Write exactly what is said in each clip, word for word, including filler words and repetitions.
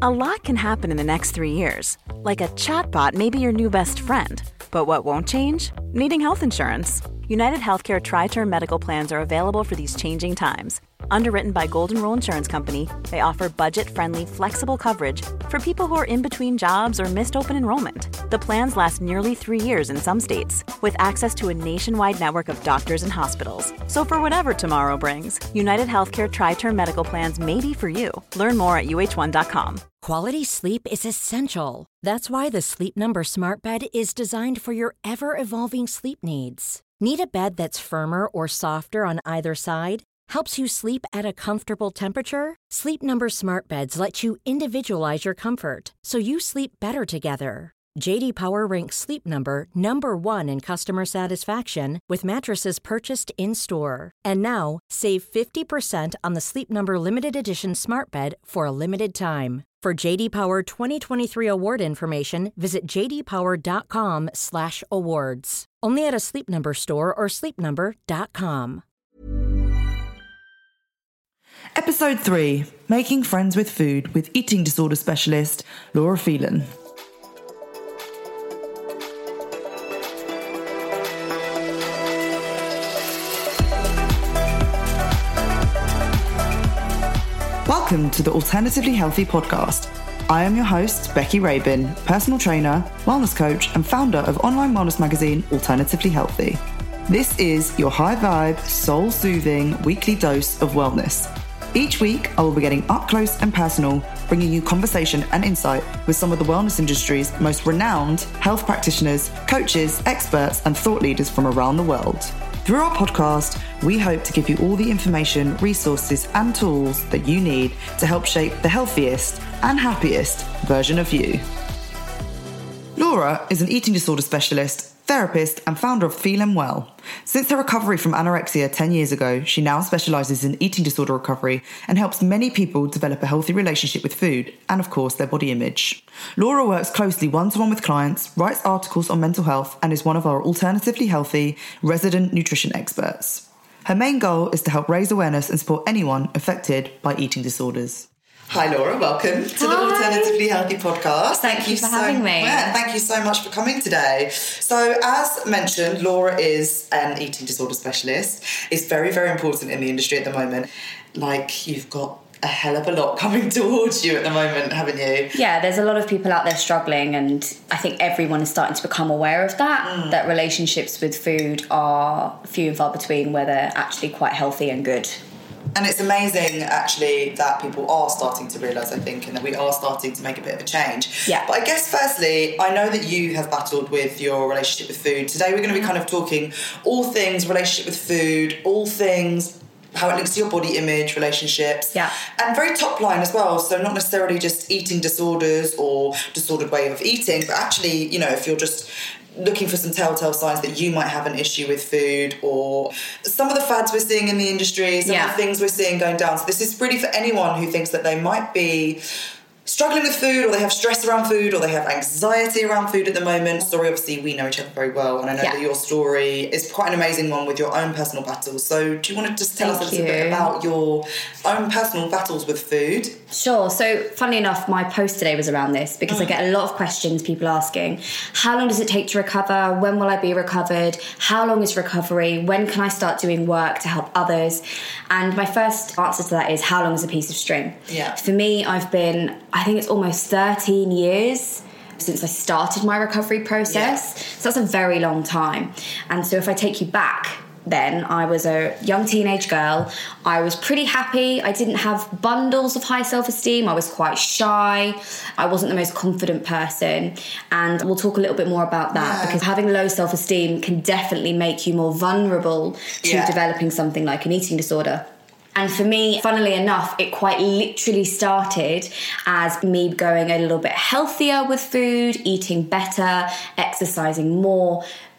A lot can happen in the next three years. Like a chatbot may be your new best friend. But what won't change? Needing health insurance. United Healthcare Tri-Term Medical Plans are available for these changing times. Underwritten by Golden Rule Insurance Company, they offer budget-friendly, flexible coverage for people who are in between jobs or missed open enrollment. The plans last nearly three years in some states, with access to a nationwide network of doctors and hospitals. So for whatever tomorrow brings, United Healthcare Tri-Term Medical Plans may be for you. Learn more at U H one dot com. Quality sleep is essential. That's why the Sleep Number Smart Bed is designed for your ever-evolving sleep needs. Need a bed that's firmer or softer on either side? Helps you sleep at a comfortable temperature? Sleep Number Smart Beds let you individualize your comfort, so you sleep better together. J D Power ranks Sleep Number number one in customer satisfaction with mattresses purchased in-store. And now, save fifty percent on the Sleep Number Limited Edition Smart Bed for a limited time. For J D Power twenty twenty-three award information, visit j d power dot com slash awards. Only at a Sleep Number store or sleep number dot com. Episode three, Making Friends with Food with eating disorder specialist Laura Phelan. Welcome to the Alternatively Healthy podcast. I am your host, Becky Rabin, personal trainer, wellness coach, and founder of online wellness magazine, Alternatively Healthy. This is your high-vibe, soul-soothing weekly dose of wellness. Each week, I will be getting up close and personal, bringing you conversation and insight with some of the wellness industry's most renowned health practitioners, coaches, experts, and thought leaders from around the world. Through our podcast, we hope to give you all the information, resources, and tools that you need to help shape the healthiest and happiest version of you. Laura is an eating disorder specialist, therapist, and founder of Feel and Well. Since her recovery from anorexia ten years ago, she now specialises in eating disorder recovery and helps many people develop a healthy relationship with food and, of course, their body image. Laura works closely one-to-one with clients, writes articles on mental health, and is one of our Alternatively Healthy resident nutrition experts. Her main goal is to help raise awareness and support anyone affected by eating disorders. Hi Laura, welcome to the Hi. Alternatively Healthy podcast. Thank, thank you for so, having me. Yeah, thank you so much for coming today. So as mentioned, Laura is an eating disorder specialist. It's very, very important in the industry at the moment. Like, you've got a hell of a lot coming towards you at the moment, haven't you? Yeah, there's a lot of people out there struggling, and I think everyone is starting to become aware of that, mm. that relationships with food are few and far between where they're actually quite healthy and good. And it's amazing, actually, that people are starting to realise, I think, and that we are starting to make a bit of a change. Yeah. But I guess, firstly, I know that you have battled with your relationship with food. Today we're going to be kind of talking all things relationship with food, all things how it links to your body image, relationships, yeah. and very top line as well. So not necessarily just eating disorders or disordered way of eating, but actually, you know, if you're just looking for some telltale signs that you might have an issue with food, or some of the fads we're seeing in the industry, some yeah. of the things we're seeing going down. So this is really for anyone who thinks that they might be struggling with food, or they have stress around food, or they have anxiety around food at the moment. Sorry, obviously we know each other very well, and I know yeah. that your story is quite an amazing one with your own personal battles. So do you want to just tell Thank us a little you. bit about your own personal battles with food? Sure. So funnily enough, my post today was around this because mm. I get a lot of questions, people asking, how long does it take to recover? When will I be recovered? How long is recovery? When can I start doing work to help others? And my first answer to that is, how long is a piece of string? Yeah. For me, I've been, I think it's almost thirteen years since I started my recovery process. Yeah. So that's a very long time. And so if I take you back, then I was a young teenage girl. I was pretty happy. I didn't have bundles of high self-esteem. I was quite shy. I wasn't the most confident person. And we'll talk a little bit more about that, yeah. because having low self-esteem can definitely make you more vulnerable to yeah. developing something like an eating disorder. And for me, funnily enough, it quite literally started as me going a little bit healthier with food, eating better, exercising more.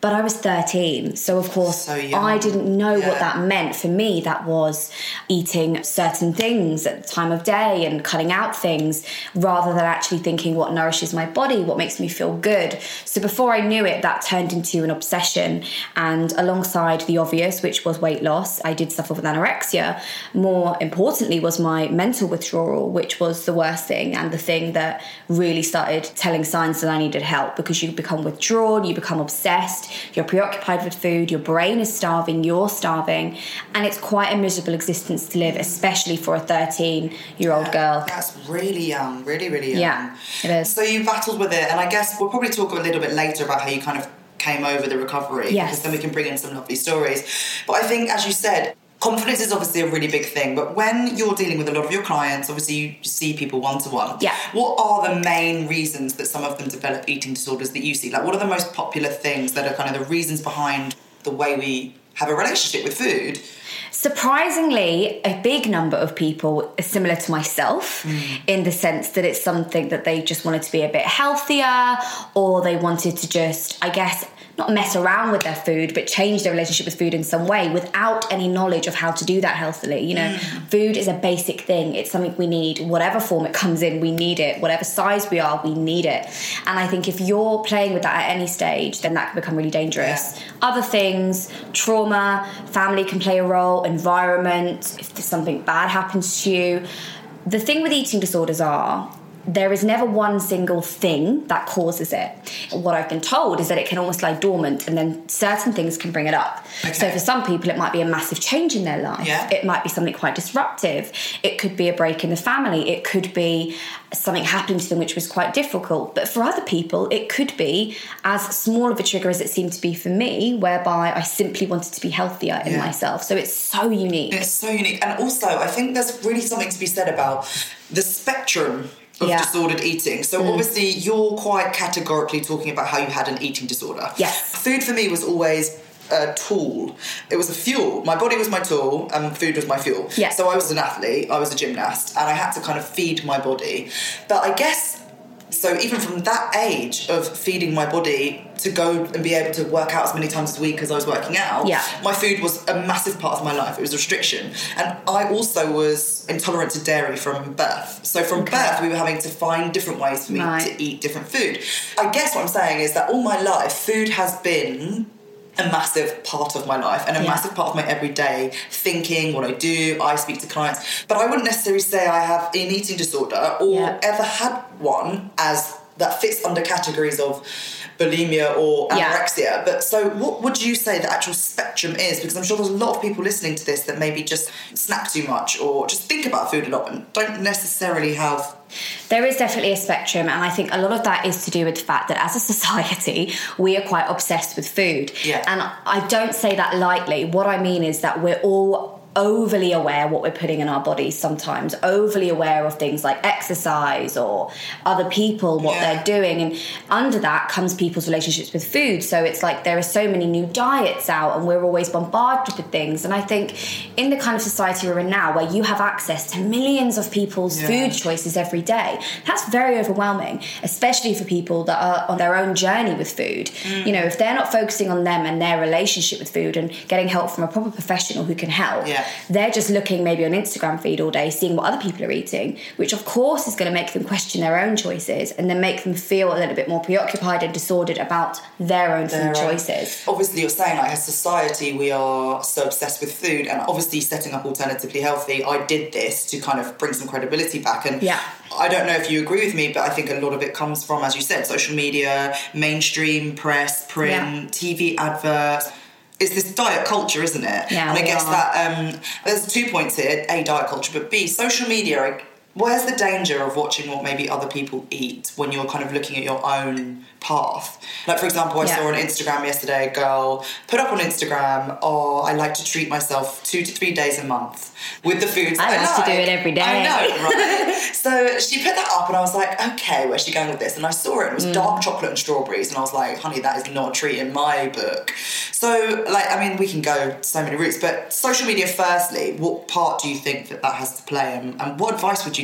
But I was thirteen, so of course so young. I didn't know yeah. what that meant. For me, that was eating certain things at the time of day and cutting out things rather than actually thinking what nourishes my body, what makes me feel good. So before I knew it, that turned into an obsession. And alongside the obvious, which was weight loss, I did suffer with anorexia. More importantly was my mental withdrawal, which was the worst thing and the thing that really started telling signs that I needed help, because you become withdrawn, you become obsessed, you're preoccupied with food, your brain is starving, you're starving, and it's quite a miserable existence to live, especially for a thirteen-year-old yeah, girl. That's really young, really, really young. Yeah, it is. So you battled with it, and I guess we'll probably talk a little bit later about how you kind of came over the recovery, yes. because then we can bring in some lovely stories. But I think, as you said, confidence is obviously a really big thing, but when you're dealing with a lot of your clients, obviously you see people one-to-one. Yeah. What are the main reasons that some of them develop eating disorders that you see? Like, what are the most popular things that are kind of the reasons behind the way we have a relationship with food? Surprisingly, a big number of people are similar to myself mm. in the sense that it's something that they just wanted to be a bit healthier, or they wanted to just, I guess, not mess around with their food, but change their relationship with food in some way without any knowledge of how to do that healthily. You know, mm. food is a basic thing. It's something we need. Whatever form it comes in, we need it. Whatever size we are, we need it. And I think if you're playing with that at any stage, then that can become really dangerous. Yeah. Other things, trauma, family can play a role, environment, if there's something bad happens to you. The thing with eating disorders are, there is never one single thing that causes it. What I've been told is that it can almost lie dormant, and then certain things can bring it up. Okay. So for some people, it might be a massive change in their life. Yeah. It might be something quite disruptive. It could be a break in the family. It could be something happening to them which was quite difficult. But for other people, it could be as small of a trigger as it seemed to be for me, whereby I simply wanted to be healthier in yeah. myself. So it's so unique. It's so unique. And also, I think there's really something to be said about the spectrum of yeah. disordered eating. So mm. obviously you're quite categorically talking about how you had an eating disorder. Yes. Food for me was always a tool. It was a fuel. My body was my tool and food was my fuel. Yeah. So I was an athlete, I was a gymnast, and I had to kind of feed my body. But I guess, so even from that age of feeding my body to go and be able to work out as many times a week as I was working out, yeah. my food was a massive part of my life. It was a restriction. And I also was intolerant to dairy from birth. So from okay. birth, we were having to find different ways for me right. to eat different food. I guess what I'm saying is that all my life, food has been a massive part of my life and a yeah. massive part of my everyday thinking, what I do. I speak to clients. But I wouldn't necessarily say I have an eating disorder or yeah. ever had one as that fits under categories of bulimia or anorexia. Yeah. But so what would you say the actual spectrum is? Because I'm sure there's a lot of people listening to this that maybe just snack too much or just think about food a lot and don't necessarily have... There is definitely a spectrum, and I think a lot of that is to do with the fact that as a society, we are quite obsessed with food. Yeah. And I don't say that lightly. What I mean is that we're all overly aware what we're putting in our bodies sometimes, overly aware of things like exercise or other people, what yeah. they're doing. And under that comes people's relationships with food. So it's like there are so many new diets out and we're always bombarded with things. And I think in the kind of society we're in now, where you have access to millions of people's yeah. food choices every day, that's very overwhelming, especially for people that are on their own journey with food. Mm. You know, if they're not focusing on them and their relationship with food and getting help from a proper professional who can help, yeah. they're just looking maybe on Instagram feed all day, seeing what other people are eating, which of course is going to make them question their own choices and then make them feel a little bit more preoccupied and disordered about their own their food own. choices. Obviously, you're saying, like, as a society, we are so obsessed with food, and obviously setting up Alternatively Healthy, I did this to kind of bring some credibility back. And yeah. I don't know if you agree with me, but I think a lot of it comes from, as you said, social media, mainstream press, print, yeah. T V adverts. It's this diet culture, isn't it? Yeah, and I guess are. that um, there's two points here: A, diet culture, but B, social media. Like, where's the danger of watching what maybe other people eat when you're kind of looking at your own path? Like, for example, I yeah. saw on Instagram yesterday a girl put up on Instagram, oh, I like to treat myself two to three days a month with the foods I, I like like. to do it every day. I know, right? So she put that up and I was like, okay, where's she going with this? And I saw it, and it was mm. dark chocolate and strawberries, and I was like, honey, that is not a treat in my book. So, like, I mean, we can go so many routes, but social media, firstly, what part do you think that that has to play, and, and what advice would you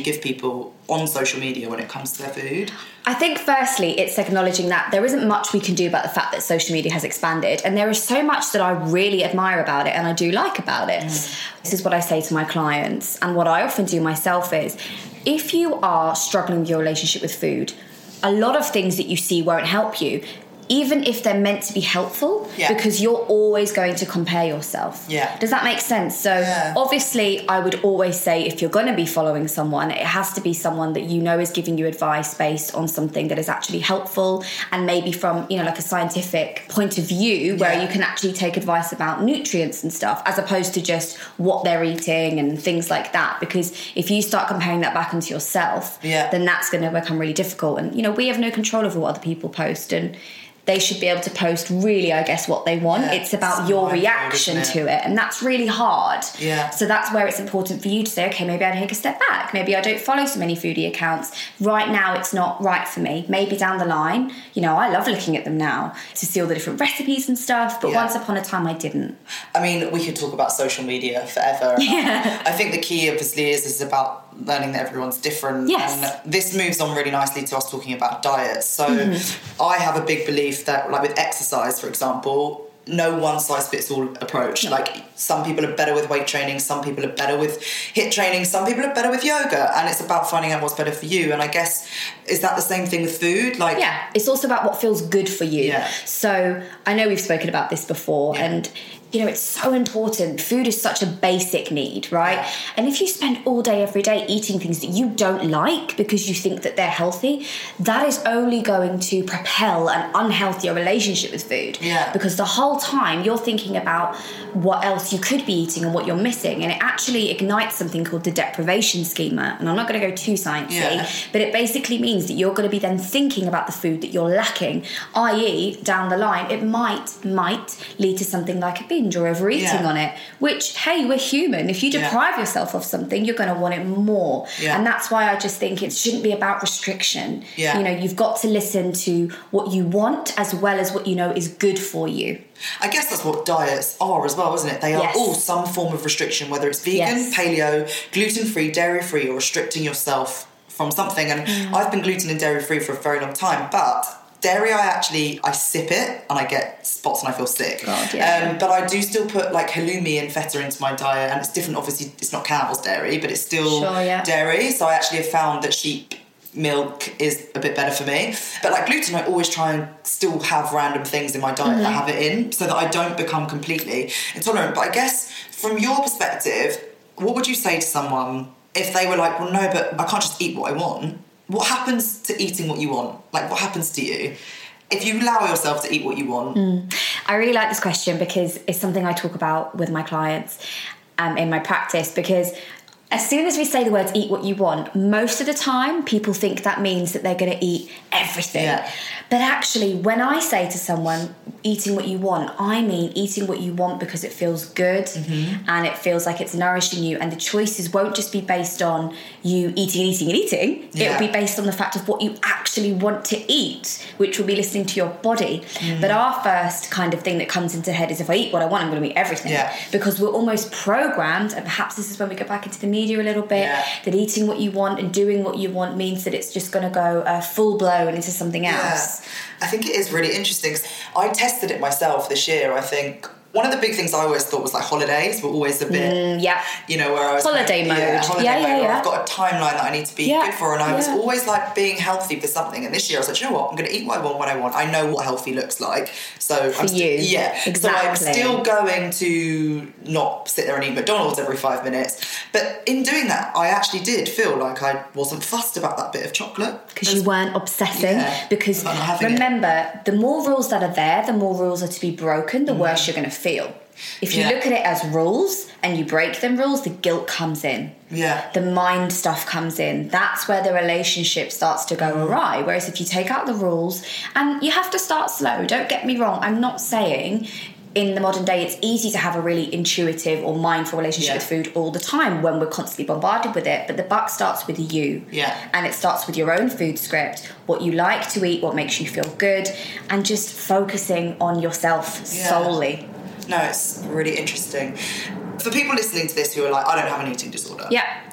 you give people on social media when it comes to their food? I think firstly, it's acknowledging that there isn't much we can do about the fact that social media has expanded, and there is so much that I really admire about it and I do like about it. Mm. This is what I say to my clients, and what I often do myself is, if you are struggling with your relationship with food, a lot of things that you see won't help you, even if they're meant to be helpful, yeah. because you're always going to compare yourself. Yeah. Does that make sense? So yeah. obviously I would always say, if you're going to be following someone, it has to be someone that you know is giving you advice based on something that is actually helpful, and maybe from, you know, like a scientific point of view, where yeah. you can actually take advice about nutrients and stuff, as opposed to just what they're eating and things like that. Because if you start comparing that back onto yourself, yeah. then that's going to become really difficult. And, you know, we have no control over what other people post, and they should be able to post really, I guess, what they want. Yeah, it's about it's your reaction it? to it. And that's really hard. Yeah. So that's where it's important for you to say, okay, maybe I take a step back. Maybe I don't follow so many foodie accounts. Right now, it's not right for me. Maybe down the line, you know, I love looking at them now to see all the different recipes and stuff. But yeah. once upon a time, I didn't. I mean, we could talk about social media forever. Yeah. I think the key, obviously, is, is about learning that everyone's different. Yes. And this moves on really nicely to us talking about diets. So mm-hmm. I have a big belief that, like with exercise, for example, no one size fits all approach. No. Like, some people are better with weight training, some people are better with HIIT training, some people are better with yoga, and it's about finding out what's better for you. And I guess, is that the same thing with food? Like, yeah, it's also about what feels good for you. Yeah. So I know we've spoken about this before, yeah. and you know, it's so important. Food is such a basic need, right? Yeah. And if you spend all day, every day eating things that you don't like because you think that they're healthy, that is only going to propel an unhealthier relationship with food. Yeah. Because the whole time you're thinking about what else you could be eating and what you're missing. And it actually ignites something called the deprivation schema. And I'm not going to go too sciencey, yeah. but it basically means that you're going to be then thinking about the food that you're lacking, that is down the line, it might, might lead to something like a binge or overeating yeah. on it, which, hey, we're human. If you deprive yeah. yourself of something, you're going to want it more. Yeah. And that's why I just think it shouldn't be about restriction. Yeah. You know, you've got to listen to what you want as well as what you know is good for you. I guess that's what diets are as well, isn't it? They are yes. all some form of restriction, whether it's vegan, yes. paleo, gluten-free, dairy-free, or restricting yourself from something. And mm. I've been gluten and dairy-free for a very long time, but dairy, I actually, I sip it and I get spots and I feel sick. God, yeah. um, but I do still put like halloumi and feta into my diet, and it's different. Obviously, it's not cow's dairy, but it's still sure, yeah. dairy. So I actually have found that sheep milk is a bit better for me. But like gluten, I always try and still have random things in my diet mm-hmm. that have it in, so that I don't become completely intolerant. But I guess from your perspective, what would you say to someone if they were like, well, no, but I can't just eat what I want? What happens to eating what you want? Like, what happens to you if you allow yourself to eat what you want? Mm. I really like this question because it's something I talk about with my clients um, in my practice, because as soon as we say the words eat what you want, most of the time people think that means that they're going to eat everything. Yeah. But actually, when I say to someone eating what you want, I mean eating what you want because it feels good mm-hmm. and it feels like it's nourishing you, and the choices won't just be based on you eating, eating and eating. Yeah. It will be based on the fact of what you actually want to eat, which will be listening to your body. Mm. But our first kind of thing that comes into head is, if I eat what I want, I'm going to eat everything. Yeah. Because we're almost programmed, and perhaps this is when we go back into the media a little bit, yeah. that eating what you want and doing what you want means that it's just going to go uh, full blown into something else. Yeah. I think it is really interesting. I tested it myself this year. I think one of the big things I always thought was like holidays were always a bit, mm, yeah, you know, where I was holiday like, mode. Yeah, holiday yeah, mode. Yeah, yeah. I've got a timeline that I need to be yeah. good for, and I yeah. was always like being healthy for something. And this year I was like, you know what, I'm going to eat what I want when I want. I know what healthy looks like. So for I'm you, st- yeah, exactly. So I'm still going to not sit there and eat McDonald's every five minutes. But in doing that, I actually did feel like I wasn't fussed about that bit of chocolate because you weren't obsessing. Yeah, because remember, it. the more rules that are there, the more rules are to be broken, the mm. worse you're going to feel. If you yeah. look at it as rules and you break them rules, the guilt comes in. Yeah. The mind stuff comes in. That's where the relationship starts to go awry. Whereas if you take out the rules, and you have to start slow, don't get me wrong, I'm not saying in the modern day it's easy to have a really intuitive or mindful relationship yeah. with food all the time when we're constantly bombarded with it, but the buck starts with you. Yeah. And it starts with your own food script, what you like to eat, what makes you feel good, and just focusing on yourself yeah. solely. No, it's really interesting. For people listening to this who are like, I don't have an eating disorder. Yeah.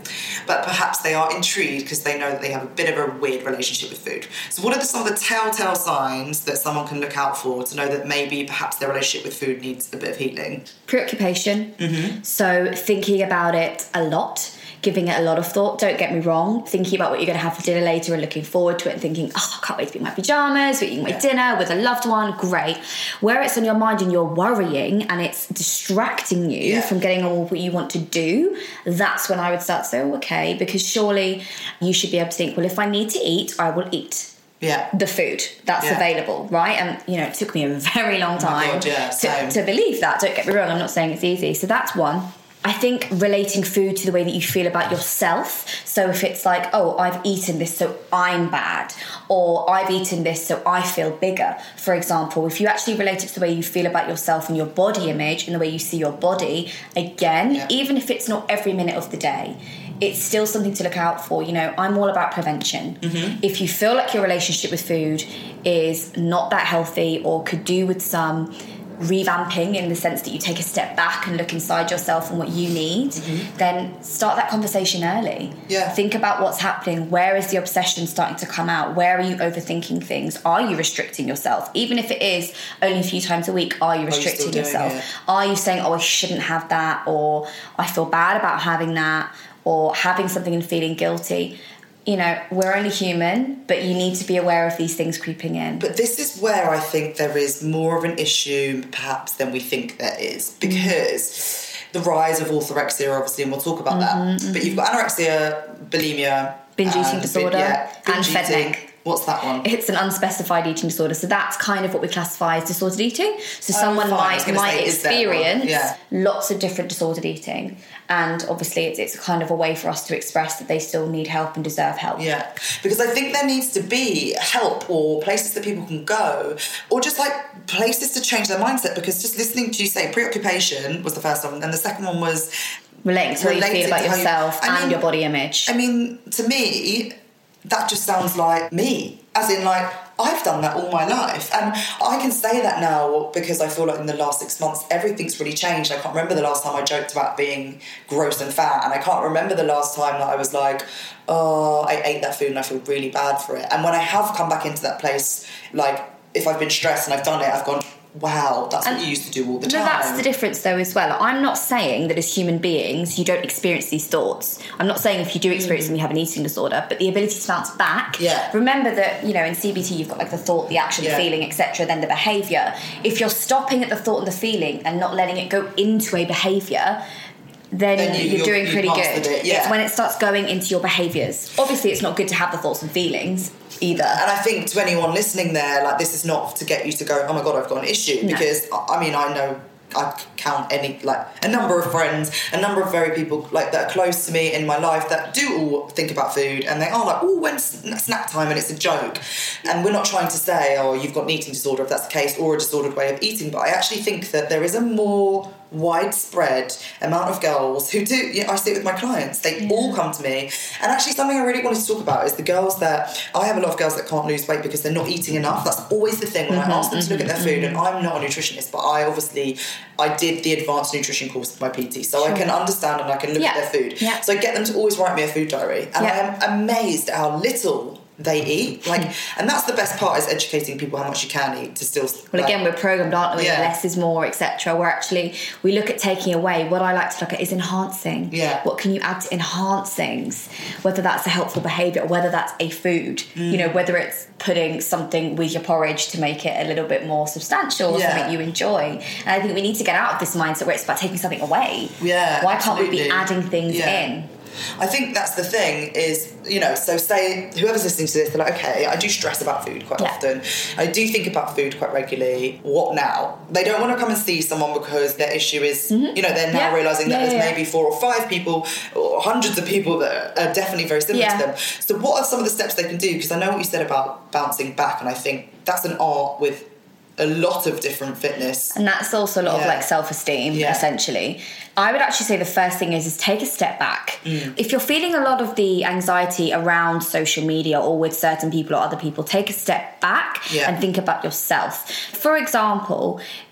but perhaps they are intrigued because they know that they have a bit of a weird relationship with food. So what are the, some of the telltale signs that someone can look out for to know that maybe perhaps their relationship with food needs a bit of healing? Preoccupation. Mm-hmm. So thinking about it a lot, giving it a lot of thought. Don't get me wrong, thinking about what you're going to have for dinner later and looking forward to it and thinking, oh, I can't wait to be in my pyjamas, we're eating my yeah. dinner with a loved one, great. Where it's on your mind and you're worrying and it's distracting you yeah. from getting on with what you want to do, that's when I would start to say, oh, okay, because surely you should be able to think, well, if I need to eat, I will eat. Yeah. The food that's yeah. available, right? And, you know, it took me a very long time oh God, yeah, to, to believe that. Don't get me wrong, I'm not saying it's easy. So that's one. I think relating food to the way that you feel about yourself. So if it's like, oh, I've eaten this, so I'm bad, or I've eaten this, so I feel bigger, for example, if you actually relate it to the way you feel about yourself and your body image and the way you see your body, again, yeah. even if it's not every minute of the day, it's still something to look out for. You know, I'm all about prevention. Mm-hmm. If you feel like your relationship with food is not that healthy or could do with some revamping in the sense that you take a step back and look inside yourself and what you need, mm-hmm. then start that conversation early. Yeah. Think about what's happening. Where is the obsession starting to come out? Where are you overthinking things? Are you restricting yourself? Even if it is only a few times a week, are you restricting are you yourself? it? Are you saying, oh, I shouldn't have that, or I feel bad about having that, or having something and feeling guilty? You know, we're only human, but you need to be aware of these things creeping in. But this is where I think there is more of an issue, perhaps, than we think there is, because mm. the rise of orthorexia, obviously, and we'll talk about mm-hmm, that. Mm-hmm. But you've got anorexia, bulimia, binge eating disorder, bin, yeah, and fed neck. What's that one? It's an unspecified eating disorder. So that's kind of what we classify as disordered eating. So oh, someone might, might say, experience yeah. lots of different disordered eating. And obviously it's, it's kind of a way for us to express that they still need help and deserve help. Yeah, because I think there needs to be help or places that people can go, or just like places to change their mindset, because just listening to you say preoccupation was the first one, and the second one was relating to what you feel about yourself you, and mean, your body image. I mean, to me, that just sounds like me. As in, like, I've done that all my life. And I can say that now because I feel like in the last six months, everything's really changed. I can't remember the last time I joked about being gross and fat. And I can't remember the last time that I was like, oh, I ate that food and I feel really bad for it. And when I have come back into that place, like, if I've been stressed and I've done it, I've gone, wow, that's and what you used to do all the time. No, that's the difference though as well. I'm not saying that as human beings you don't experience these thoughts. I'm not saying if you do experience mm. them you have an eating disorder, but the ability to bounce back. Yeah. Remember that, you know, in C B T you've got like the thought, the action, yeah. the feeling, et cetera, then the behaviour. If you're stopping at the thought and the feeling and not letting it go into a behaviour, then, then you, you're, you're doing pretty good. It, yeah. It's when it starts going into your behaviours. Obviously it's not good to have the thoughts and feelings either. And I think to anyone listening there, like, this is not to get you to go, oh my God, I've got an issue. No. Because, I mean, I know, I count any, like, a number of friends, a number of very people, like, that are close to me in my life that do all think about food, and they are like, oh, when's snack time, and it's a joke. And we're not trying to say, oh, you've got an eating disorder, if that's the case, or a disordered way of eating, but I actually think that there is a more widespread amount of girls who do, you know, I see it with my clients, they yeah. all come to me. And actually something I really wanted to talk about is the girls that, I have a lot of girls that can't lose weight because they're not eating enough. That's always the thing when mm-hmm, I ask them mm-hmm, to look at their food, mm-hmm. and I'm not a nutritionist, but I obviously, I did the advanced nutrition course with my P T, so sure. I can understand and I can look yeah. at their food. Yeah. So I get them to always write me a food diary, and yeah. I am amazed at how little they eat, like, and that's the best part, is educating people how much you can eat to still. Well, like, again, we're programmed, aren't we? Yeah. Less is more, et cetera. We're actually we look at taking away. What I like to look at is enhancing. Yeah. What can you add to enhance things? Whether that's a helpful behaviour, or whether that's a food. Mm. You know, whether it's putting something with your porridge to make it a little bit more substantial, or yeah. something you enjoy. And I think we need to get out of this mindset where it's about taking something away. Yeah. Why absolutely. can't we be adding things yeah. in? I think that's the thing is, you know, so say whoever's listening to this, they're like, okay, I do stress about food quite yeah. often. I do think about food quite regularly. What now? They don't want to come and see someone because their issue is, mm-hmm. you know, they're now yeah. realising that yeah, there's yeah. maybe four or five people or hundreds of people that are definitely very similar yeah. to them. So what are some of the steps they can do? Because I know what you said about bouncing back, and I think that's an art with a lot of different fitness. And that's also a lot yeah. of like self-esteem, yeah. essentially. I would actually say the first thing is, is take a step back. Mm. If you're feeling a lot of the anxiety around social media or with certain people or other people, take a step back yeah. and think about yourself. For example,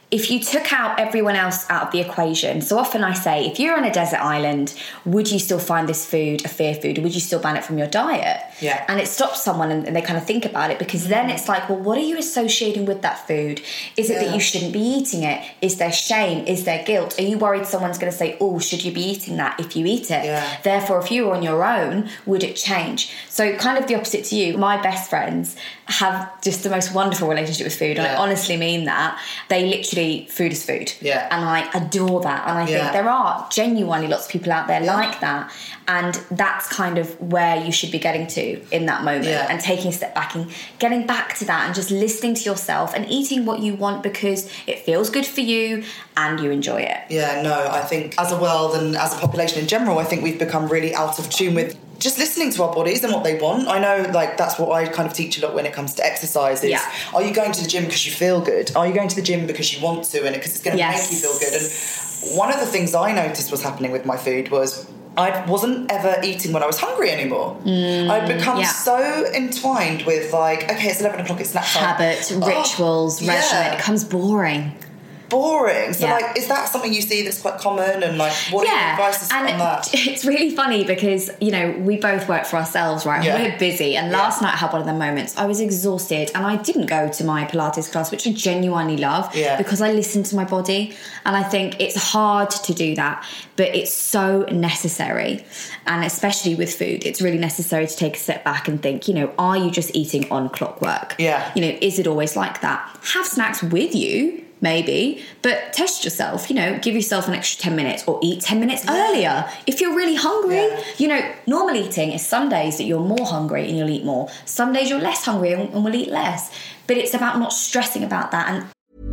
if you took out everyone else out of the equation, so often I say, if you're on a desert island, would you still find this food a fear food, or would you still ban it from your diet? Yeah. And it stops someone, and, and they kind of think about it, because then it's like, well, what are you associating with that food? Is it yeah. that you shouldn't be eating it? Is there shame? Is there guilt? Are you worried someone's going to say, oh, should you be eating that if you eat it? Yeah. Therefore, if you were on your own, would it change? So kind of the opposite to you, my best friends have just the most wonderful relationship with food. And yeah. I honestly mean that. They literally, food is food. Yeah. And I adore that. And I yeah. think there are genuinely lots of people out there yeah. like that. And that's kind of where you should be getting to in that moment yeah. and taking a step back and getting back to that and just listening to yourself and eating what you want because it feels good for you and you enjoy it. Yeah, no, I think as a world and as a population in general, I think we've become really out of tune with just listening to our bodies and what they want. I know, like, that's what I kind of teach a lot when it comes to exercise is, yeah. are you going to the gym because you feel good? Are you going to the gym because you want to and because it's going to yes. make you feel good? And one of the things I noticed was happening with my food was I wasn't ever eating when I was hungry anymore. Mm, I'd become yeah. so entwined with, like, okay, it's eleven o'clock, it's snack time. Habit, oh, rituals, yeah. regimen. It becomes boring. Boring. So, yeah. like, is that something you see that's quite common? And, like, what yeah. are your advice on and that? It's really funny because, you know, we both work for ourselves, right? Yeah. We're busy. And last yeah. night I had one of the moments. I was exhausted and I didn't go to my Pilates class, which I genuinely love, yeah. because I listen to my body. And I think it's hard to do that, but it's so necessary. And especially with food, it's really necessary to take a step back and think, you know, are you just eating on clockwork? Yeah. You know, is it always like that? Have snacks with you. Maybe, but test yourself, you know, give yourself an extra ten minutes or eat ten minutes yeah. earlier. If you're really hungry, yeah. you know, normal eating is some days that you're more hungry and you'll eat more. Some days you're less hungry and, and will eat less. But it's about not stressing about that. And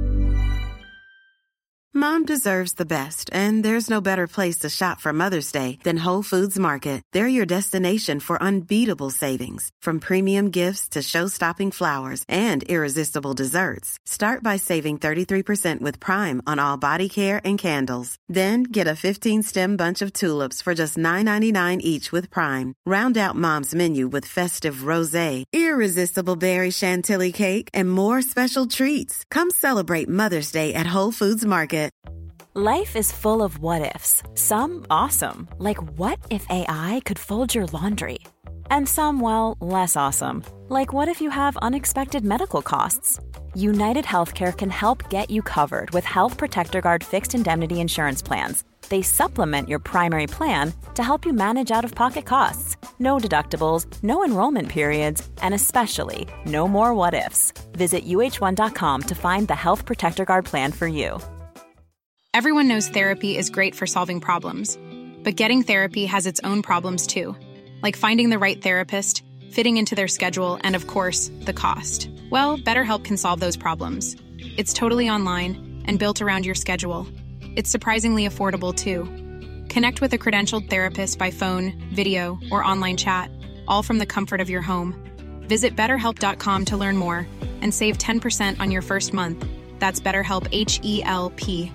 Mom deserves the best, and there's no better place to shop for Mother's Day than Whole Foods Market. They're your destination for unbeatable savings, from premium gifts to show-stopping flowers and irresistible desserts. Start by saving thirty-three percent with Prime on all body care and candles. Then get a fifteen-stem bunch of tulips for just nine ninety-nine each with Prime. Round out Mom's menu with festive rosé, irresistible berry chantilly cake, and more special treats. Come celebrate Mother's Day at Whole Foods Market. Life is full of what-ifs. Some awesome, like what if A I could fold your laundry? And some, well, less awesome, like what if you have unexpected medical costs? United Healthcare can help get you covered with Health Protector Guard fixed indemnity insurance plans. They supplement your primary plan to help you manage out-of-pocket costs. No deductibles, no enrollment periods, and especially no more what-ifs. Visit U H one dot com to find the Health Protector Guard plan for you. Everyone knows therapy is great for solving problems, but getting therapy has its own problems too, like finding the right therapist, fitting into their schedule, and of course, the cost. Well, BetterHelp can solve those problems. It's totally online and built around your schedule. It's surprisingly affordable too. Connect with a credentialed therapist by phone, video, or online chat, all from the comfort of your home. Visit better help dot com to learn more and save ten percent on your first month. That's BetterHelp, H E L P.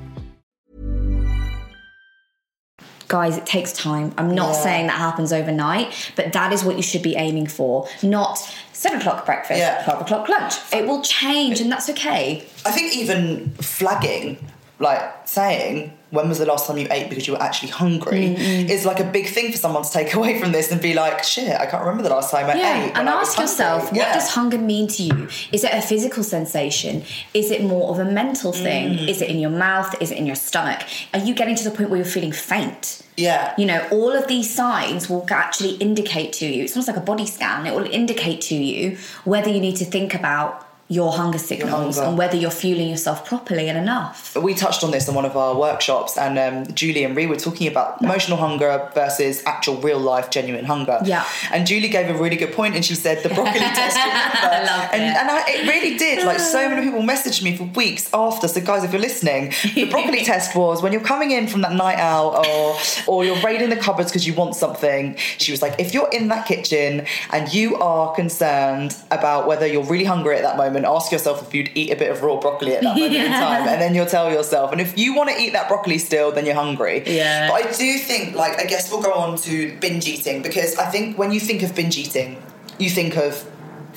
Guys, it takes time. I'm not yeah. saying that happens overnight, but that is what you should be aiming for. Not seven o'clock breakfast, yeah. twelve o'clock lunch. It will change and that's okay. I think even flagging, like saying, when was the last time you ate because you were actually hungry, mm-hmm. is like a big thing for someone to take away from this and be like, shit, I can't remember the last time I yeah. ate. And ask yourself, hungry. what yeah. does hunger mean to you? Is it a physical sensation? Is it more of a mental thing? Mm. Is it in your mouth? Is it in your stomach? Are you getting to the point where you're feeling faint? Yeah. You know, all of these signs will actually indicate to you, it's almost like a body scan, it will indicate to you whether you need to think about your hunger signals your hunger. and whether you're fueling yourself properly and enough. We touched on this in one of our workshops, and um, Julie and Ree were talking about emotional hunger versus actual real life genuine hunger. Yeah. And Julie gave a really good point, and she said the broccoli test. I love and, it. And I, it really did. Like, so many people messaged me for weeks after. So guys, if you're listening, the broccoli test was when you're coming in from that night out, or or you're raiding the cupboards because you want something. She was like, if you're in that kitchen and you are concerned about whether you're really hungry at that moment, ask yourself if you'd eat a bit of raw broccoli at that moment yeah. in time, and then you'll tell yourself. And if you want to eat that broccoli still, then you're hungry. Yeah. But I do think, like, I guess we'll go on to binge eating, because I think when you think of binge eating, you think of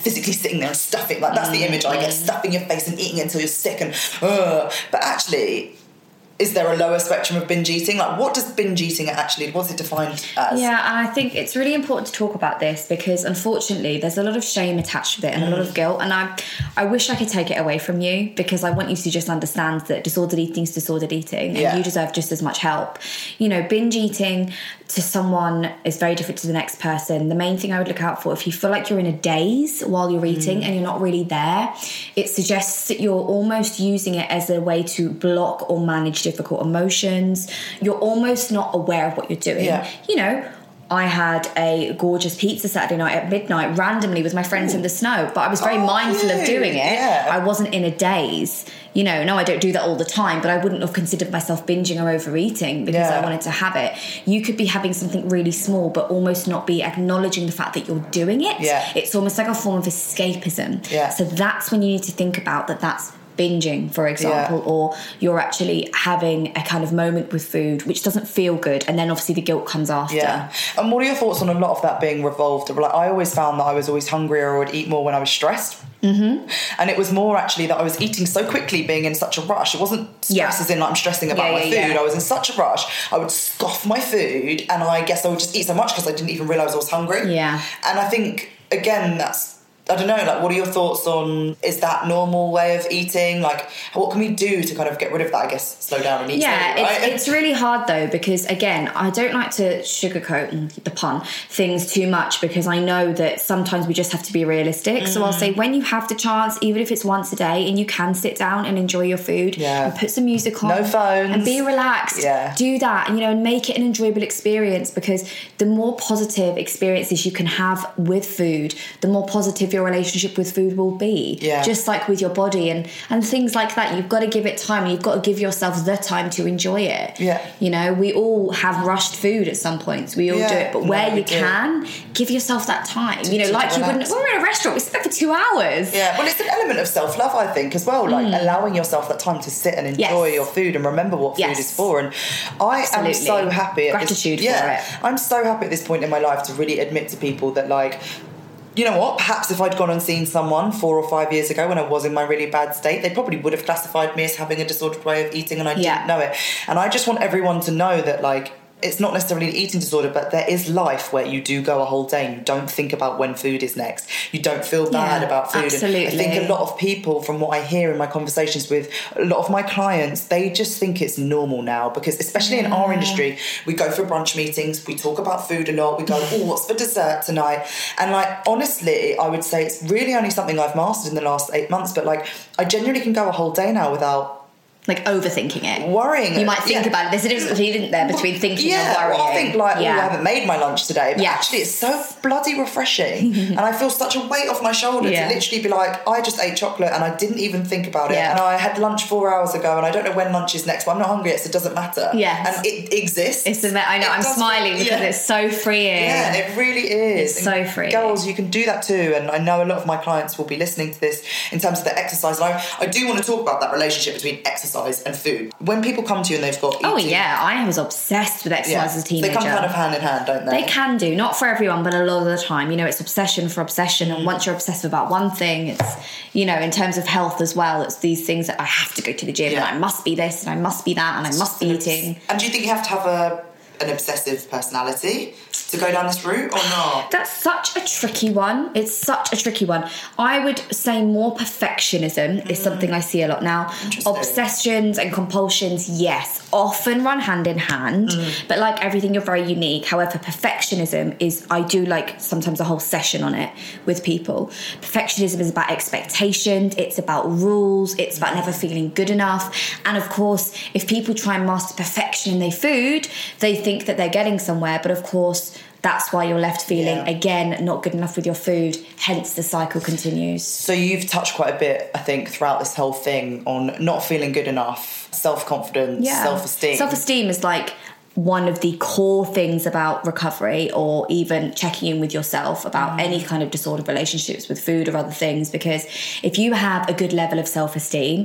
physically sitting there and stuffing, like that's mm. the image I get, stuffing your face and eating it until you're sick and uh, but actually, is there a lower spectrum of binge eating? Like, what does binge eating actually, what's it defined as? Yeah, and I think it's really important to talk about this because, unfortunately, there's a lot of shame attached with it and mm. a lot of guilt. And I I wish I could take it away from you because I want you to just understand that disordered eating is disordered eating and yeah. you deserve just as much help. You know, binge eating to someone is very different to the next person. The main thing I would look out for, if you feel like you're in a daze while you're eating mm. and you're not really there, it suggests that you're almost using it as a way to block or manage difficult emotions. You're almost not aware of what you're doing. Yeah. You know, I had a gorgeous pizza Saturday night at midnight randomly with my friends Ooh. in the snow, but I was very oh, mindful yeah. of doing it. Yeah. I wasn't in a daze. You know, no, I don't do that all the time, but I wouldn't have considered myself binging or overeating because yeah. I wanted to have it. You could be having something really small, but almost not be acknowledging the fact that you're doing it. Yeah. It's almost like a form of escapism. Yeah. So that's when you need to think about that that's binging, for example, yeah. or you're actually having a kind of moment with food which doesn't feel good, and then obviously the guilt comes after. Yeah. And what are your thoughts on a lot of that being revolved? Like, I always found that I was always hungrier or would eat more when I was stressed. Mm-hmm. And it was more actually that I was eating so quickly, being in such a rush. It wasn't stress yeah. as in like I'm stressing about yeah, my yeah, food. yeah. I was in such a rush. I would scoff my food, and I guess I would just eat so much because I didn't even realise I was hungry. Yeah. And I think, again, that's, I don't know, like, what are your thoughts on, is that normal way of eating? Like, what can we do to kind of get rid of that, I guess, slow down and eat yeah, slowly, right? it's, it's really hard, though, because, again, I don't like to sugarcoat, the pun, things too much because I know that sometimes we just have to be realistic. Mm. So I'll say when you have the chance, even if it's once a day, and you can sit down and enjoy your food yeah. and put some music on. No phones. And be relaxed. Yeah. Do that, you know, and make it an enjoyable experience, because the more positive experiences you can have with food, the more positive your relationship with food will be. Yeah. Just like with your body and and things like that. You've got to give it time, and you've got to give yourself the time to enjoy it. Yeah. You know, we all have rushed food at some points. We all yeah. do it, but no, where you do. can, give yourself that time. To, you know, to like relax. you wouldn't. When we're in a restaurant, we sit there for two hours. Yeah. Well, it's an element of self-love, I think, as well. Like mm. allowing yourself that time to sit and enjoy yes. your food and remember what yes. food is for. And I Absolutely. am so happy. At Gratitude this, yeah, for it. I'm so happy at this point in my life to really admit to people that, like, you know what, perhaps if I'd gone and seen someone four or five years ago when I was in my really bad state, they probably would have classified me as having a disordered way of eating, and I yeah. didn't know it. And I just want everyone to know that, like, it's not necessarily an eating disorder, but there is life where you do go a whole day and you don't think about when food is next. You don't feel bad yeah, about food. Absolutely. And I think a lot of people, from what I hear in my conversations with a lot of my clients, they just think it's normal now, because especially yeah. in our industry, we go for brunch meetings, we talk about food a lot, we go, oh, what's for dessert tonight? And, like, honestly, I would say it's really only something I've mastered in the last eight months, but, like, I genuinely can go a whole day now without like overthinking it, worrying. You might think yeah. about it. There's a difference, isn't there, between thinking yeah, and worrying. Well, I think like, yeah. oh, I haven't made my lunch today, but yeah. actually it's so bloody refreshing, and I feel such a weight off my shoulder yeah. to literally be like, I just ate chocolate and I didn't even think about it, yeah. and I had lunch four hours ago, and I don't know when lunch is next, but I'm not hungry yet, so it doesn't matter. Yes. And it exists. It's the, I know. It I'm smiling because yeah. it's so freeing. Yeah, it really is. It's and so freeing. Girls, you can do that too, and I know a lot of my clients will be listening to this in terms of their exercise. And I, I do want to talk about that relationship between exercise and food. When people come to you and they've got eating, oh yeah, I was obsessed with exercise yeah. as a teenager. They come kind of hand in hand, don't they? They can do, not for everyone, but a lot of the time. You know, it's obsession for obsession, and once you're obsessed about one thing, it's, you know, in terms of health as well, it's these things that I have to go to the gym, yeah. and I must be this, and I must be that, and I must be eating. And do you think you have to have a an obsessive personality to go down this route, or not? That's such a tricky one. It's such a tricky one. I would say more perfectionism mm. is something I see a lot now. Obsessions and compulsions, yes, often run hand in hand, mm. but like everything, you're very unique. However, perfectionism is, I do like sometimes a whole session on it with people. Perfectionism is about expectations, it's about rules, it's about never feeling good enough. And of course, if people try and master perfection in their food, they think that they're getting somewhere, but of course that's why you're left feeling yeah. again not good enough with your food, hence the cycle continues. So you've touched quite a bit, I think, throughout this whole thing on not feeling good enough, self-confidence, yeah. self-esteem. Self-esteem is like one of the core things about recovery, or even checking in with yourself about mm. any kind of disordered relationships with food or other things, because if you have a good level of self-esteem,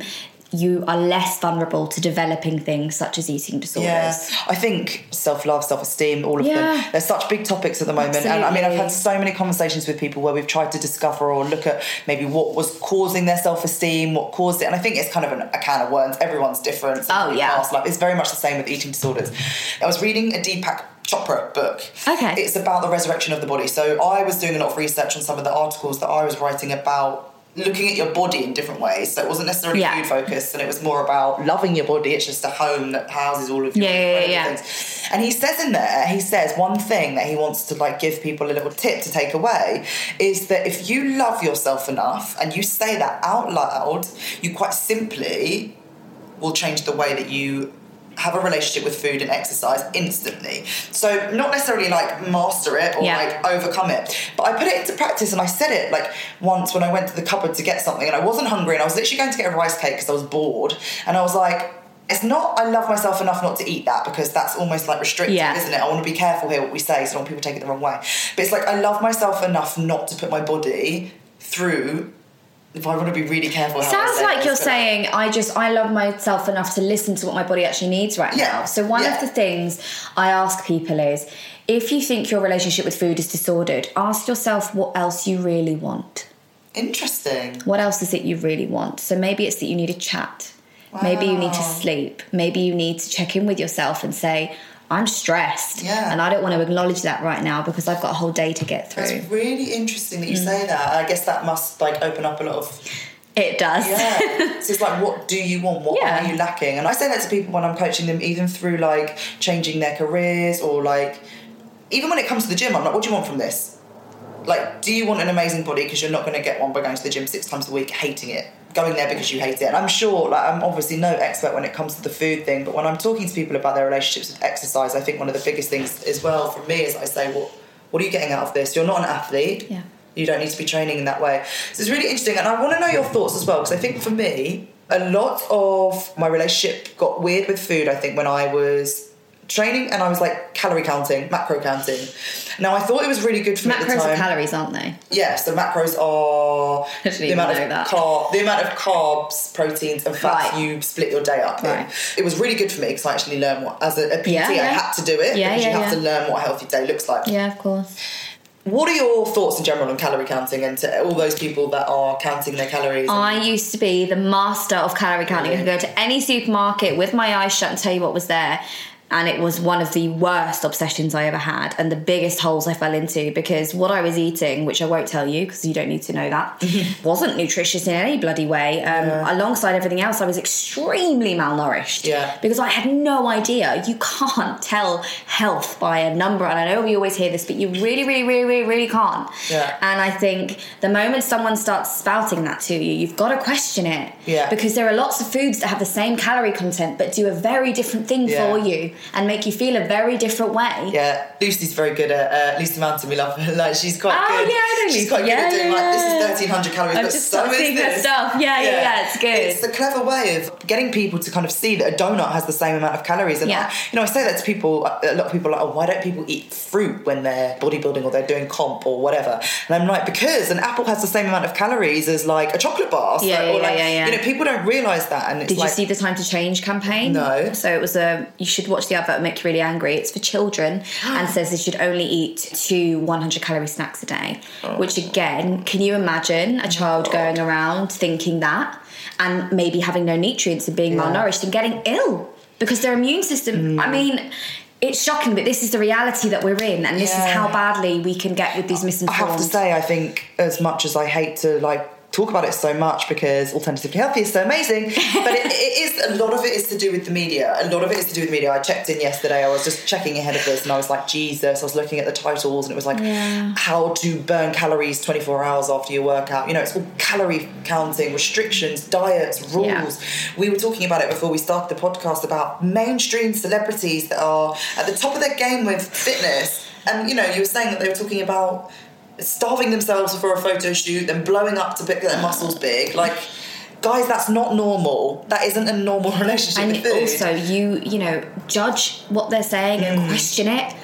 you are less vulnerable to developing things such as eating disorders. Yeah, I think self-love, self-esteem, all of Yeah. them, they're such big topics at the moment. Absolutely. And I mean, I've had so many conversations with people where we've tried to discover or look at maybe what was causing their self-esteem, what caused it. And I think it's kind of an, a can of worms. Everyone's different. Oh, yeah. Past life. It's very much the same with eating disorders. I was reading a Deepak Chopra book. Okay. It's about the resurrection of the body. So I was doing a lot of research on some of the articles that I was writing about looking at your body in different ways. So it wasn't necessarily Yeah. food focused, and it was more about loving your body. It's just a home that houses all of your Yeah, yeah, whatever yeah, yeah. things. And he says in there, he says one thing that he wants to like give people a little tip to take away is that if you love yourself enough and you say that out loud, you quite simply will change the way that you have a relationship with food and exercise instantly. So not necessarily like master it or Yeah. like overcome it, but I put it into practice. And I said it like once when I went to the cupboard to get something and I wasn't hungry and I was literally going to get a rice cake because I was bored, and I was like, it's not I love myself enough not to eat that, because that's almost like restrictive, Yeah. isn't it? I want to be careful here what we say, so I don't want people to take it the wrong way. But it's like I love myself enough not to put my body through, if I want to be really careful how I Sounds say like this, you're but saying, I just, I love myself enough to listen to what my body actually needs right Yeah, now. So one yeah. of the things I ask people is, if you think your relationship with food is disordered, ask yourself what else you really want. Interesting. What else is it you really want? So maybe it's that you need a chat. Maybe you need to Wow. sleep. Maybe you need to check in with yourself and say, I'm stressed. Yeah. And I don't want to acknowledge that right now because I've got a whole day to get through. That's really interesting that you Mm. say that. I guess that must like open up a lot of It does. yeah. So it's like, what do you want? What Yeah. are you lacking? And I say that to people when I'm coaching them, even through like changing their careers or like even when it comes to the gym. I'm like, what do you want from this? Like, do you want an amazing body? Because you're not going to get one by going to the gym six times a week, hating it, going there because you hate it. And I'm sure, like, I'm obviously no expert when it comes to the food thing, but when I'm talking to people about their relationships with exercise, I think one of the biggest things as well for me is I say, well, what are you getting out of this? You're not an athlete. Yeah. You don't need to be training in that way. So it's really interesting. And I want to know your thoughts as well, because I think for me, a lot of my relationship got weird with food, I think, when I was training and I was like calorie counting, macro counting. Now I thought it was really good for me at the Macros time. are calories, aren't they? Yes, the macros are I didn't the even amount know of that. carb, the amount of carbs, proteins, and fats Right. you split your day up in. Right. It was really good for me because I actually learned what, as a, a P T, Yeah, I yeah. had to do it Yeah, because yeah, you have yeah. to learn what a healthy day looks like. Yeah, of course. What are your thoughts in general on calorie counting and to all those people that are counting their calories? and- I used to be the master of calorie counting. I could go to any supermarket with my eyes shut and tell you what was there. And it was one of the worst obsessions I ever had and the biggest holes I fell into, because what I was eating, which I won't tell you because you don't need to know that, wasn't nutritious in any bloody way. Um, Yeah. Alongside everything else, I was extremely malnourished. Yeah. Because I had no idea. You can't tell health by a number. And I know we always hear this, but you really, really, really, really, really can't. Yeah. And I think the moment someone starts spouting that to you, you've got to question it. Yeah. Because there are lots of foods that have the same calorie content but do a very different thing Yeah. for you and make you feel a very different way. Yeah, Lucy's very good at uh, Lucy Mountain. We love her. Like she's quite Oh, good. yeah, I know She's Lucy. quite good Yeah, at doing yeah, like this yeah. is thirteen hundred calories. I've but just so started is seeing her this. stuff. Yeah, yeah, yeah, it's good. It's a clever way of getting people to kind of see that a donut has the same amount of calories. And Yeah. I, you know, I say that to people. A lot of people are like, oh, why don't people eat fruit when they're bodybuilding or they're doing comp or whatever? And I'm like, because an apple has the same amount of calories as like a chocolate bar. So, Yeah, yeah, or like, yeah, yeah, yeah. You know, people don't realise that. And it's Did like, you see the Time to Change campaign? No. So it was a, you should watch the advert, it'll make you really angry. It's for children and says they should only eat two one hundred calorie snacks a day. Oh. Which again, can you imagine a child going around thinking that and maybe having no nutrients and being Yeah. malnourished and getting ill because their immune system, Mm. I mean, it's shocking, but this is the reality that we're in and this Yeah. is how badly we can get with these I misinformed. have to say, I think as much as I hate to like talk about it so much because Alternatively Healthy is so amazing, but it, it is a lot of it is to do with the media. A lot of it is to do with the media. I checked in yesterday. I was just checking ahead of this, and I was like, Jesus! I was looking at the titles, and it was like, Yeah. how to burn calories twenty-four hours after your workout. You know, it's all calorie counting, restrictions, diets, rules. Yeah. We were talking about it before we started the podcast about mainstream celebrities that are at the top of their game with fitness, and you know, you were saying that they were talking about starving themselves for a photo shoot, then blowing up to get their muscles big. Like, guys, that's not normal. That isn't a normal relationship And with food. also, you you know, judge what they're saying and question it.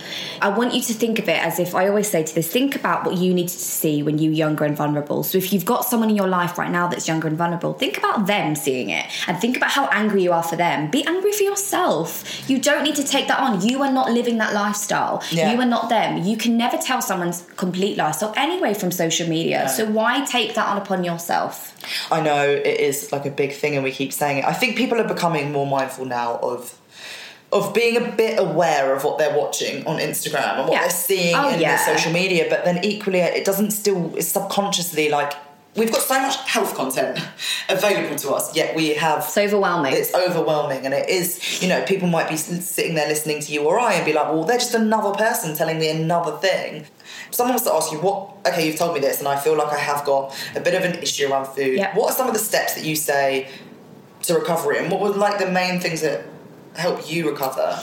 I want you to think of it as if, I always say to this, think about what you needed to see when you were younger and vulnerable. So if you've got someone in your life right now that's younger and vulnerable, think about them seeing it and think about how angry you are for them. Be angry for yourself. You don't need to take that on. You are not living that lifestyle. Yeah. You are not them. You can never tell someone's complete lifestyle anyway from social media. No. So why take that on upon yourself? I know it is like a big thing and we keep saying it. I think people are becoming more mindful now of of being a bit aware of what they're watching on Instagram and what yeah. they're seeing oh, in yeah. their social media, but then equally it doesn't still, it's subconsciously like, we've got so much health content available to us, yet we have... It's overwhelming. It's overwhelming, and it is, you know, people might be sitting there listening to you or I and be like, well, they're just another person telling me another thing. Someone wants to ask you, what, okay, you've told me this, and I feel like I have got a bit of an issue around food. Yep. What are some of the steps that you say to recovery, and what were, like, the main things that help you recover?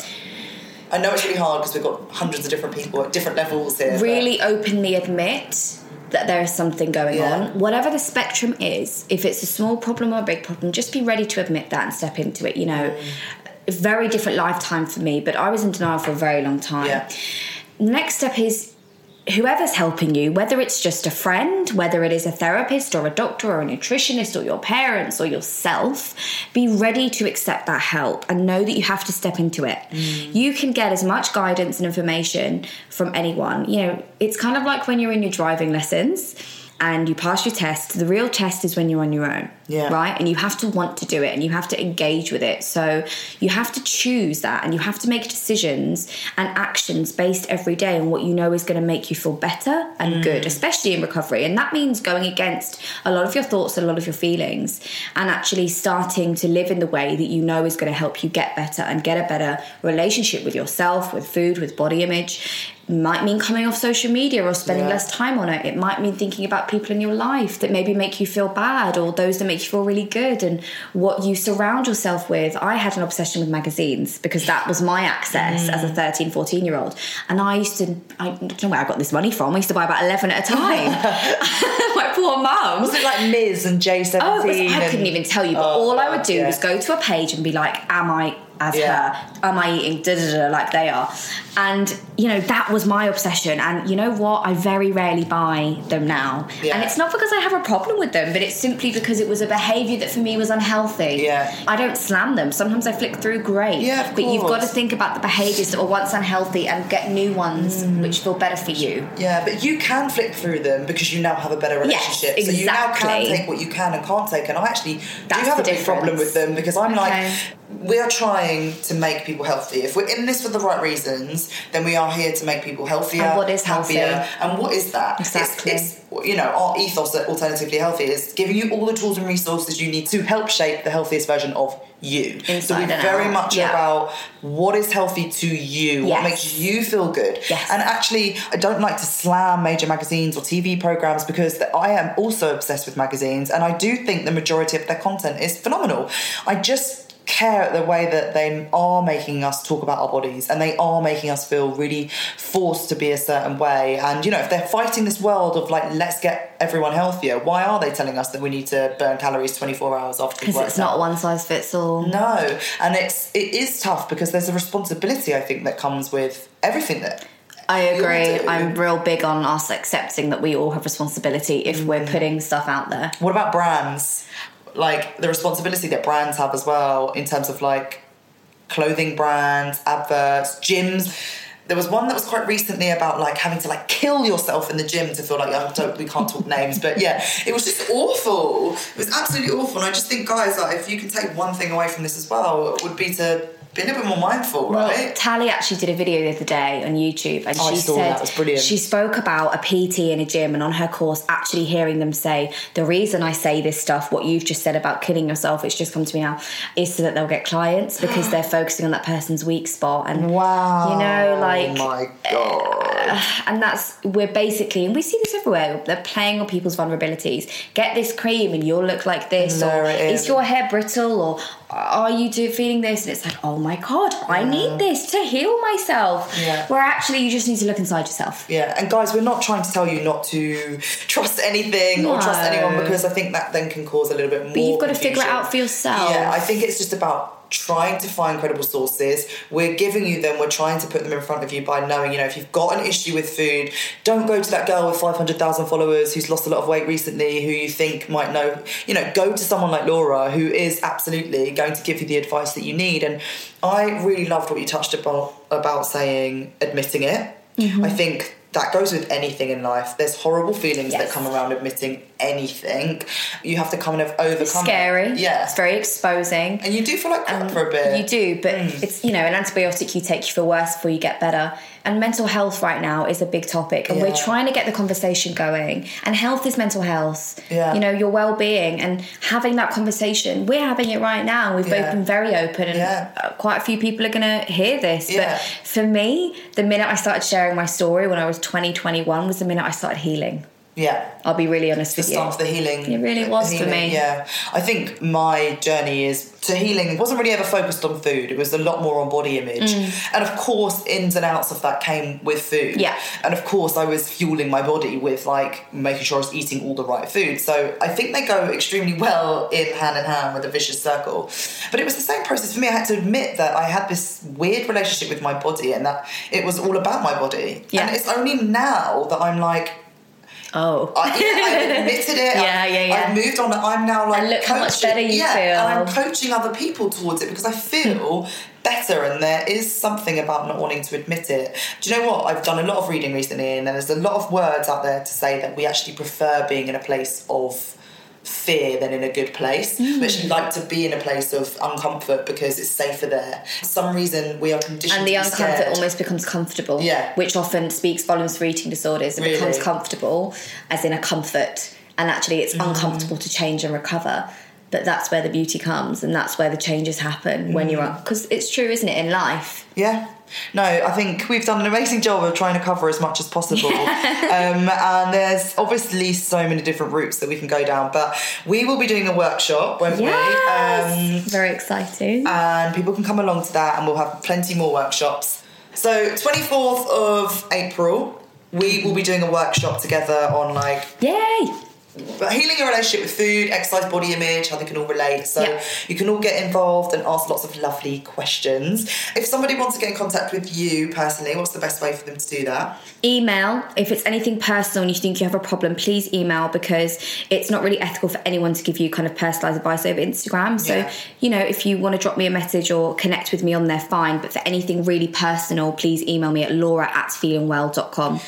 I know it's really hard because we've got hundreds of different people at different levels here. Really but... openly admit that there is something going yeah. on. Whatever the spectrum is, if it's a small problem or a big problem, just be ready to admit that and step into it. You know, mm. a very different lifetime for me, but I was in denial for a very long time. Yeah. Next step is whoever's helping you, whether it's just a friend, whether it is a therapist or a doctor or a nutritionist or your parents or yourself, be ready to accept that help and know that you have to step into it. Mm. You can get as much guidance and information from anyone. You know, it's kind of like when you're in your driving lessons and you pass your test. The real test is when you're on your own, yeah. right? And you have to want to do it and you have to engage with it. So you have to choose that and you have to make decisions and actions based every day on what you know is going to make you feel better and mm. good, especially in recovery. And that means going against a lot of your thoughts and a lot of your feelings and actually starting to live in the way that you know is going to help you get better and get a better relationship with yourself, with food, with body image. It might mean coming off social media or spending yeah. less time on it. It might mean thinking about people in your life that maybe make you feel bad or those that make you feel really good and what you surround yourself with. I had an obsession with magazines because that was my access mm. as a thirteen, fourteen year old. And I used to, I don't know where I got this money from. I used to buy about eleven at a time. My poor mum. Was it like Miz and J seventeen? Oh, it was, I and... couldn't even tell you, but oh, all I would do yeah. was go to a page and be like, am I as yeah. her? Am I eating da da da like they are? And, you know, that was my obsession. And you know what? I very rarely buy them now. Yeah. And it's not because I have a problem with them, but it's simply because it was a behaviour that for me was unhealthy. Yeah. I don't slam them. Sometimes I flick through, great. Yeah, of but course. You've got to think about the behaviours that were once unhealthy and get new ones mm. which feel better for you. Yeah, but you can flick through them because you now have a better relationship. Yes, exactly. So you now can take what you can and can't take. And I actually That's do have a big problem with them because I'm okay. like... We are trying to make people healthy. If we're in this for the right reasons, then we are here to make people healthier, and what is happier. Healthy. And what is that? Exactly. It's, it's, you know, our ethos at Alternatively Healthy is giving you all the tools and resources you need to help shape the healthiest version of you. Inside so we're very out. much yeah. about what is healthy to you, yes. what makes you feel good. Yes. And actually, I don't like to slam major magazines or T V programmes because I am also obsessed with magazines and I do think the majority of their content is phenomenal. I just... care at the way that they are making us talk about our bodies and they are making us feel really forced to be a certain way. And, you know, if they're fighting this world of, like, let's get everyone healthier, why are they telling us that we need to burn calories twenty-four hours after we've worked out? Because it's not one size fits all. No. And it's, it is tough because there's a responsibility, I think, that comes with everything that... I agree. I'm real big on us accepting that we all have responsibility if mm. we're putting stuff out there. What about brands? Like, the responsibility that brands have as well in terms of, like, clothing brands, adverts, gyms. There was one that was quite recently about, like, having to, like, kill yourself in the gym to feel like, I don't, we can't talk names, but, yeah, it was just awful. It was absolutely awful. And I just think, guys, like, if you can take one thing away from this as well, it would be to... be a little bit more mindful, right? Well, Tally actually did a video the other day on YouTube and oh, she I saw said that. It was brilliant. She spoke about a P T in a gym and on her course actually hearing them say, the reason I say this stuff, what you've just said about killing yourself, it's just come to me now, is so that they'll get clients because they're focusing on that person's weak spot. And wow. you know, like oh my God. Uh, and that's, we're basically, and we see this everywhere, they're playing on people's vulnerabilities. Get this cream and you'll look like this, no, or is. is your hair brittle, or are you do feeling this? And it's like, oh my God, I need this to heal myself. Yeah. Where actually you just need to look inside yourself. Yeah, and guys, we're not trying to tell you not to trust anything no. or trust anyone because I think that then can cause a little bit more But you've got confusion. to figure it out for yourself. Yeah, I think it's just about trying to find credible sources. We're giving you them. We're trying to put them in front of you by knowing, you know, if you've got an issue with food, don't go to that girl with five hundred thousand followers who's lost a lot of weight recently, who you think might know. You know, go to someone like Laura, who is absolutely going to give you the advice that you need. And I really loved what you touched about, about saying admitting it. Mm-hmm. I think that goes with anything in life. There's horrible feelings yes. that come around admitting anything. You have to kind of overcome It's scary. It. Yeah. It's very exposing. And you do feel like crap um, for a bit. You do, but mm. it's, you know, an antibiotic you take, you feel worse before you get better. And mental health right now is a big topic. And yeah. we're trying to get the conversation going. And health is mental health. Yeah. You know, your well-being. And having that conversation, we're having it right now. We've yeah. both been very open. And yeah. quite a few people are going to hear this. Yeah. But for me, the minute I started sharing my story when I was twenty, twenty-one was the minute I started healing. Yeah. I'll be really honest the with you. The start of the healing. It really was healing, for me. Yeah. I think my journey is to healing. It wasn't really ever focused on food. It was a lot more on body image. Mm. And of course, ins and outs of that came with food. Yeah. And of course, I was fueling my body with like making sure I was eating all the right food. So I think they go extremely well in hand in hand with a vicious circle. But it was the same process for me. I had to admit that I had this weird relationship with my body and that it was all about my body. Yeah. And it's only now that I'm like, Oh. I, yeah, I've admitted it. yeah, I've, yeah, yeah. I've moved on. I'm now like and look coaching. how much better you yeah, feel. And I'm coaching other people towards it because I feel better, and there is something about not wanting to admit it. Do you know what? I've done a lot of reading recently, and there's a lot of words out there to say that we actually prefer being in a place of fear than in a good place. Mm. We actually like to be in a place of uncomfort because it's safer there. For some reason we are conditioned and the to be uncomfort scared. almost becomes comfortable, yeah. which often speaks volumes for eating disorders. It really? becomes comfortable as in a comfort, and actually it's mm. uncomfortable to change and recover. But that's where the beauty comes, and that's where the changes happen mm. when you're up, because it's true, isn't it, in life? Yeah. No, I think we've done an amazing job of trying to cover as much as possible. Yeah. Um, and there's obviously so many different routes that we can go down. But we will be doing a workshop, won't yes. we? Um, Very exciting. And people can come along to that, and we'll have plenty more workshops. So twenty-fourth of April, we will be doing a workshop together on like... Yay! But healing your relationship with food, exercise, body image, how they can all relate. So yeah. you can all get involved and ask lots of lovely questions. If somebody wants to get in contact with you personally, what's the best way for them to do that? Email. If it's anything personal and you think you have a problem, please email, because it's not really ethical for anyone to give you kind of personalised advice over Instagram. So, yeah. you know, if you want to drop me a message or connect with me on there, fine. But for anything really personal, please email me at laura at feelingwell dot com.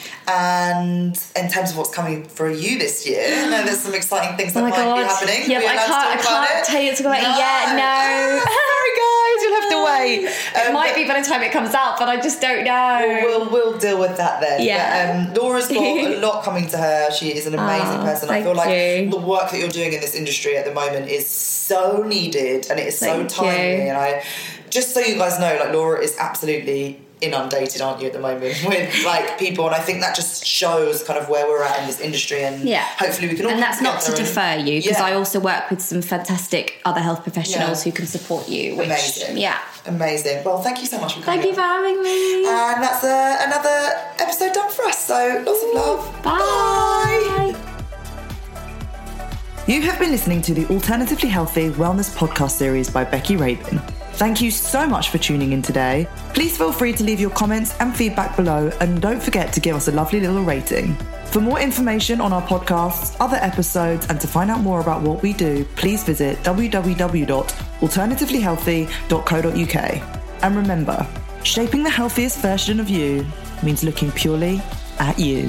And in terms of what's coming for you this year, I know there's some exciting things that oh might God. be happening. Yeah, but I can't, I can't tell you to go about it yet. No. Sorry, guys, you'll have to wait. Um, it might be by the time it comes out, but I just don't know. We'll, we'll, we'll deal with that then. Yeah. But, um, Laura's got a lot coming to her. She is an amazing oh, person. I feel like you. the work that you're doing in this industry at the moment is so needed, and it is thank so timely. You. And I, just so you guys know, like Laura is absolutely inundated, aren't you, at the moment with like people, and I think that just shows kind of where we're at in this industry, and yeah. hopefully we can all and that's not to and, defer you, because yeah. I also work with some fantastic other health professionals yeah. who can support you, which, amazing yeah amazing well thank you so much for coming thank you for having me, and that's uh, another episode done for us, so lots of love. Bye. Bye. You have been listening to the Alternatively Healthy Wellness Podcast series by Becky Rabin. Thank you so much for tuning in today. Please feel free to leave your comments and feedback below, and don't forget to give us a lovely little rating. For more information on our podcasts, other episodes, and to find out more about what we do, please visit w w w dot alternatively healthy dot co dot u k. And remember, shaping the healthiest version of you means looking purely at you.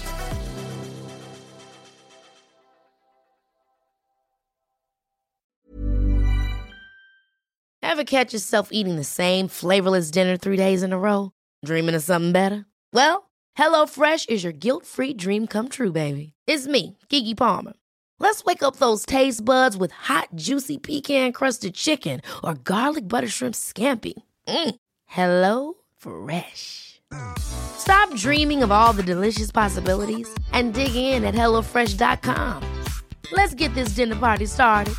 Ever catch yourself eating the same flavorless dinner three days in a row? Dreaming of something better? Well, HelloFresh is your guilt-free dream come true, baby. It's me, Keke Palmer. Let's wake up those taste buds with hot, juicy pecan-crusted chicken or garlic butter shrimp scampi. Mm. Hello Fresh. Stop dreaming of all the delicious possibilities and dig in at hello fresh dot com. Let's get this dinner party started.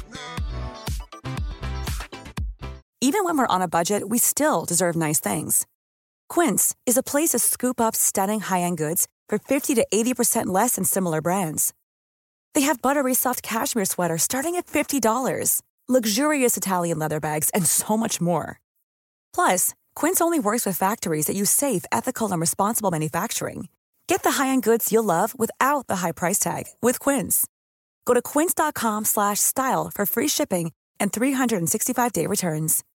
Even when we're on a budget, we still deserve nice things. Quince is a place to scoop up stunning high-end goods for fifty to eighty percent less than similar brands. They have buttery soft cashmere sweaters starting at fifty dollars, luxurious Italian leather bags, and so much more. Plus, Quince only works with factories that use safe, ethical, and responsible manufacturing. Get the high-end goods you'll love without the high price tag with Quince. Go to quince.com slash style for free shipping and three sixty-five day returns.